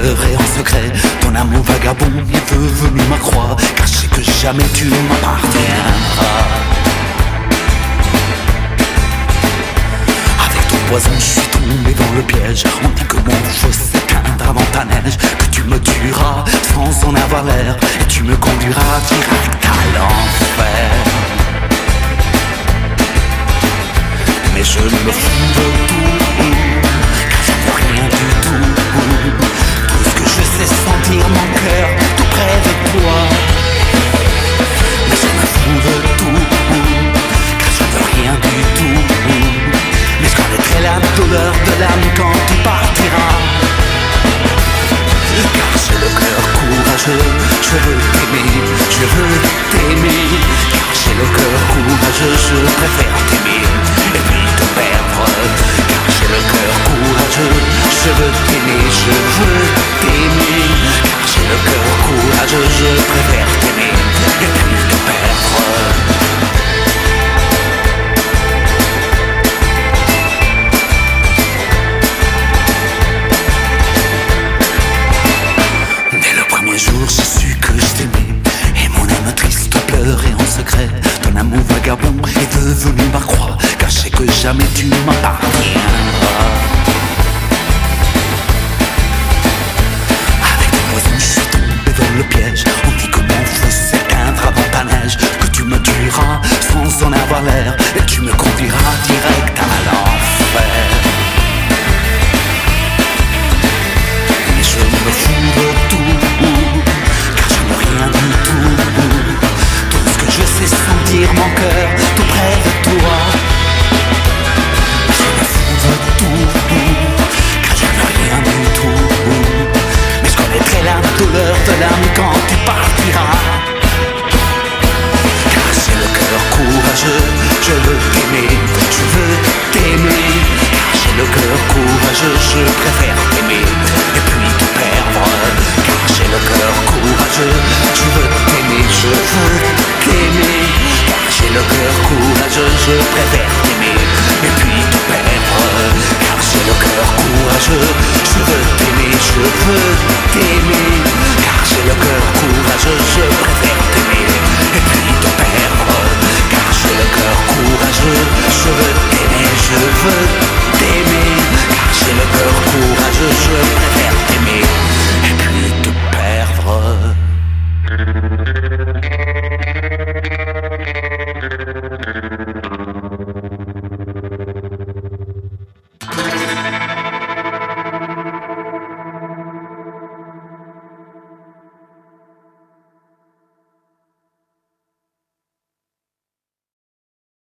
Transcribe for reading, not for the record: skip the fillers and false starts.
pleurer en secret. Ton amour vagabond est devenu ma croix, car je sais que jamais tu m'appartiendras. Avec ton poison je suis tombé dans le piège. On dit que mon feu s'éteindra avant ta neige, que tu me tueras sans en avoir l'air, et tu me conduiras direct à l'enfer. Mais je me fous de tout, car je ne veux rien du tout. Tout ce que je sais, sentir mon cœur tout près de toi. Mais je me fous de tout, car je ne veux rien du tout. Mais je connaîtrai la douleur de l'âme quand tu partiras. Car j'ai le cœur courageux, je veux t'aimer, je veux t'aimer. Car j'ai le cœur courageux, je préfère t'aimer et puis te perdre. Car j'ai le cœur courageux, je veux t'aimer, je veux t'aimer. Car j'ai le cœur courageux, je préfère t'aimer et puis te perdre. Jour, j'ai su que je t'aimais, et mon âme triste pleurait en secret. Ton amour vagabond est devenu ma croix, car je sais que jamais tu m'appartiendras. Avec ton poison je suis tombé dans le piège. On dit que mon feu s'éteindra dans ta neige, que tu me tueras sans en avoir l'air, et tu me conduiras direct à l'enfer. Mais je me fous de tout, car je n'ai rien du tout. Tout ce que je sais, sentir mon cœur tout près de toi. Je me fous de tout, car je n'ai rien du tout. Mais je connaîtrai la douleur de l'âme quand tu partiras. Car j'ai le cœur courageux, je veux t'aimer, je veux t'aimer. Car j'ai le cœur courageux, je préfère t'aimer et puis te perdre. Car j'ai le cœur courageux, je veux t'aimer, je veux t'aimer. Car j'ai le cœur courageux, je préfère t'aimer et puis te perdre. Car j'ai le cœur courageux,